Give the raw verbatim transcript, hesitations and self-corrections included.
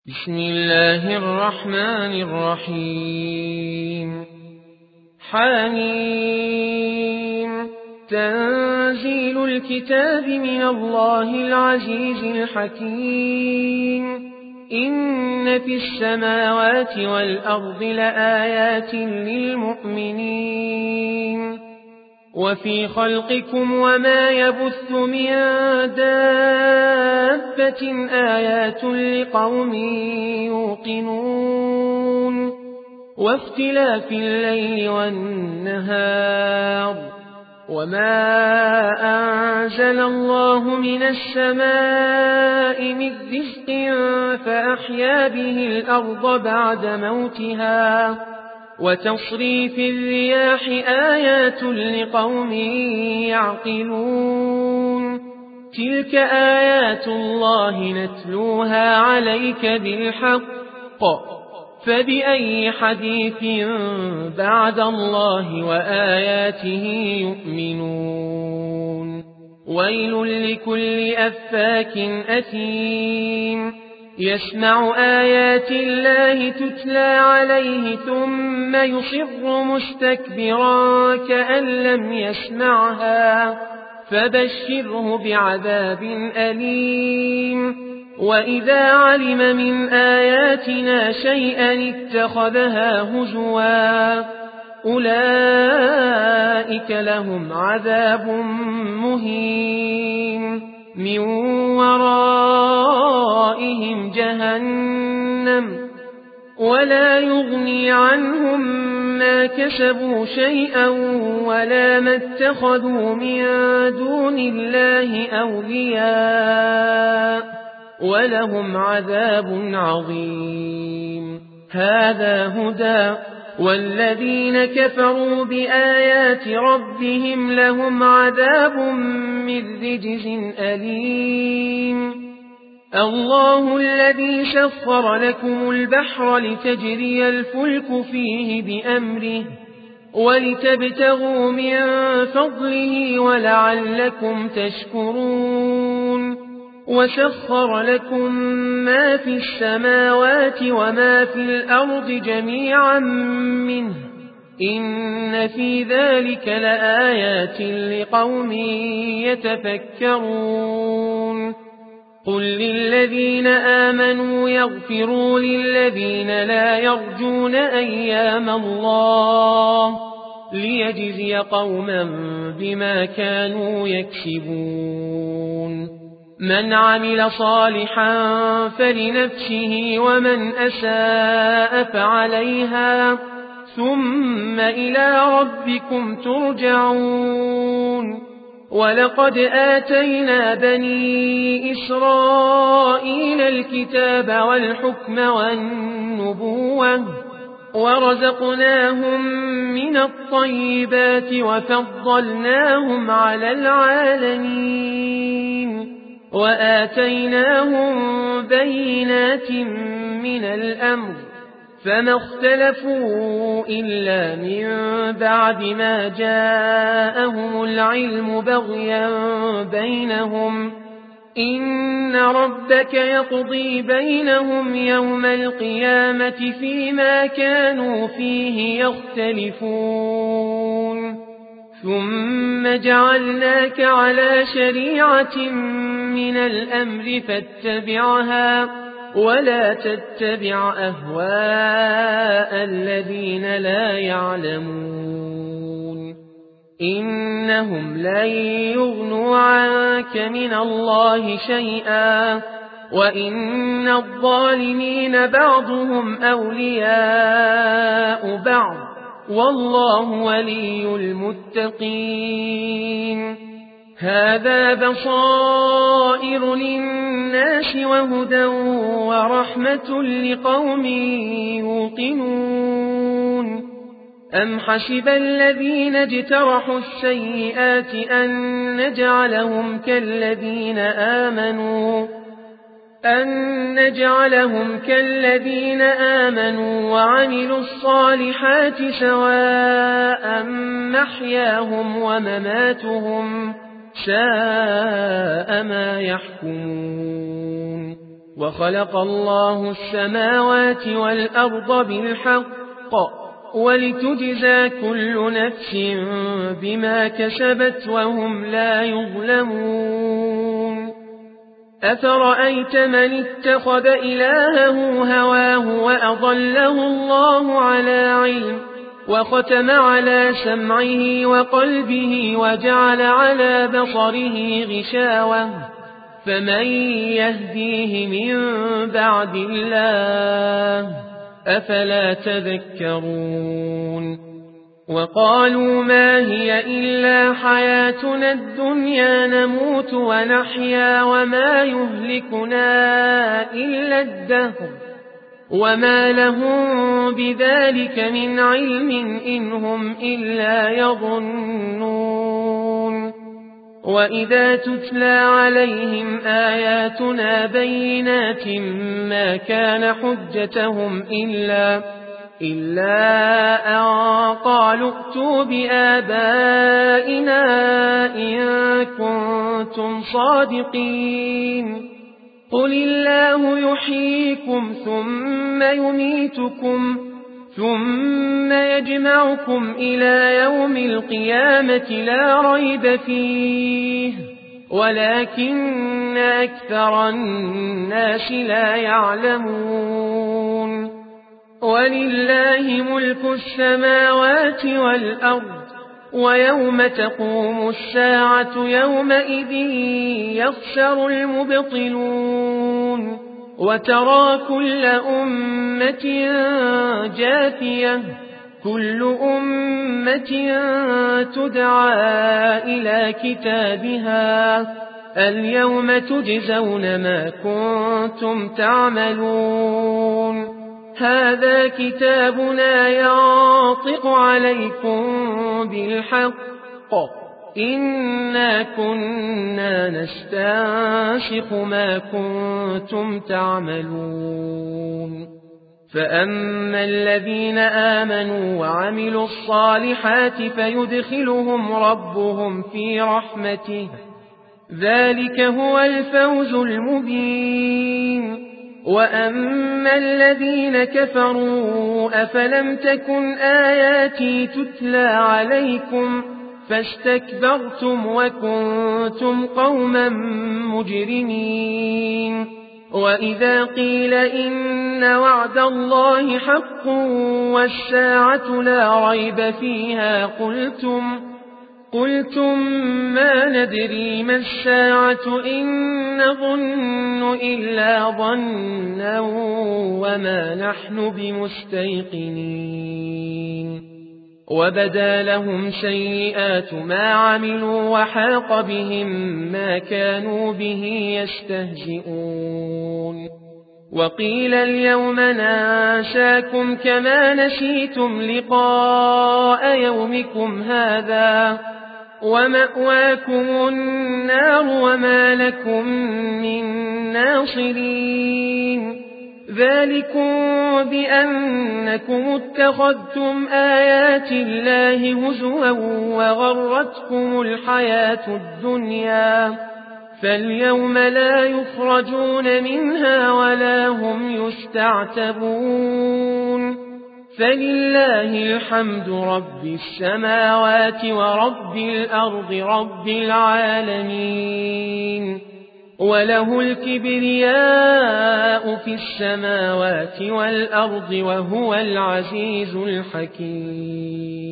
بسم الله الرحمن الرحيم حميم تنزيل الكتاب من الله العزيز الحكيم إن في السماوات والأرض لآيات للمؤمنين وفي خلقكم وما يبث من دابة آيات لقوم يوقنون واختلاف الليل والنهار وما أنزل الله من السماء من رزق فأحيا به الأرض بعد موتها وتصريف الرياح آيات لقوم يعقلون تلك آيات الله نتلوها عليك بالحق فبأي حديث بعد الله وآياته يؤمنون ويل لكل أفاك أثيم يسمع آيات الله تتلى عليه ثم يصر مستكبرا كأن لم يسمعها فبشره بعذاب أليم وإذا علم من آياتنا شيئا اتخذها هزوا أولئك لهم عذاب مهين من ورائهم جهنم ولا يغني عنهم ما كسبوا شيئا ولا ما اتخذوا من دون الله أولياء ولهم عذاب عظيم هذا هدى والذين كفروا بآيات ربهم لهم عذاب من رجز أليم الله الذي سخر لكم البحر لتجري الفلك فيه بأمره ولتبتغوا من فضله ولعلكم تشكرون وسخر لكم ما في السماوات وما في الأرض جميعا منه إن في ذلك لآيات لقوم يتفكرون قل للذين آمنوا يغفروا للذين لا يرجون أيام الله ليجزي قوما بما كانوا يكسبون من عمل صالحا فلنفسه ومن أساء فعليها ثم إلى ربكم ترجعون ولقد آتينا بني إسرائيل الكتاب والحكم والنبوة ورزقناهم من الطيبات وفضلناهم على العالمين وآتيناهم بينات من الأمر فما اختلفوا إلا من بعد ما جاءهم العلم بغيا بينهم إن ربك يقضي بينهم يوم القيامة فيما كانوا فيه يختلفون ثم جعلناك على شريعة من الأمر فاتبعها ولا تتبع أهواء الذين لا يعلمون إنهم لن يغنوا عنك من الله شيئا وإن الظالمين بعضهم أولياء بعض والله ولي المتقين هذا بصائر للناس وهدى ورحمة لقوم يوقنون أم حسب الذين اجترحوا السيئات أن نجعلهم كالذين آمنوا أن نجعلهم كالذين آمنوا وعملوا الصالحات سواء محياهم ومماتهم ساء ما يحكمون وخلق الله السماوات والأرض بالحق ولتجزى كل نفس بما كسبت وهم لا يظلمون أفرأيت من اتخذ إلهه هواه وأضله الله على علم وختم على سمعه وقلبه وجعل على بصره غشاوة فمن يهديه من بعد الله أفلا تذكرون وقالوا ما هي إلا حياتنا الدنيا نموت ونحيا وما يهلكنا إلا الدهر وما لهم بذلك من علم إن هم إلا يظنون وإذا تتلى عليهم آياتنا بينات ما كان حجتهم إلا إلا أن قالوا ائتوا بآبائنا إن كنتم صادقين قل الله يحييكم ثم يميتكم ثم يجمعكم إلى يوم القيامة لا ريب فيه ولكن أكثر الناس لا يعلمون ولله ملك السماوات والأرض ويوم تقوم الساعة يومئذ يخسر المبطلون وترى كل أمة جاثية كل أمة تدعى إلى كتابها اليوم تجزون ما كنتم تعملون هذا كتابنا ينطق عليكم بالحق إنا كنا نستنسخ ما كنتم تعملون فأما الذين آمنوا وعملوا الصالحات فيدخلهم ربهم في رحمته ذلك هو الفوز المبين وأما الذين كفروا أفلم تكن آياتي تتلى عليكم فاستكبرتم وكنتم قوما مجرمين وإذا قيل إن وعد الله حق والساعة لا ريب فيها قلتم قلتم ما ندري ما الساعة إن نظن إلا ظنا وما نحن بمستيقنين وبدا لهم سيئات ما عملوا وحاق بهم ما كانوا به يستهزئون وقيل اليوم ننساكم كما نسيتم لقاء يومكم هذا ومأواكم النار وما لكم من ناصرين ذلكم بأنكم اتخذتم آيات الله هزوا وغرتكم الحياة الدنيا فاليوم لا يخرجون منها ولا هم يستعتبون فلله الحمد رب السماوات ورب الأرض رب العالمين وله الكبرياء في السماوات والأرض وهو العزيز الحكيم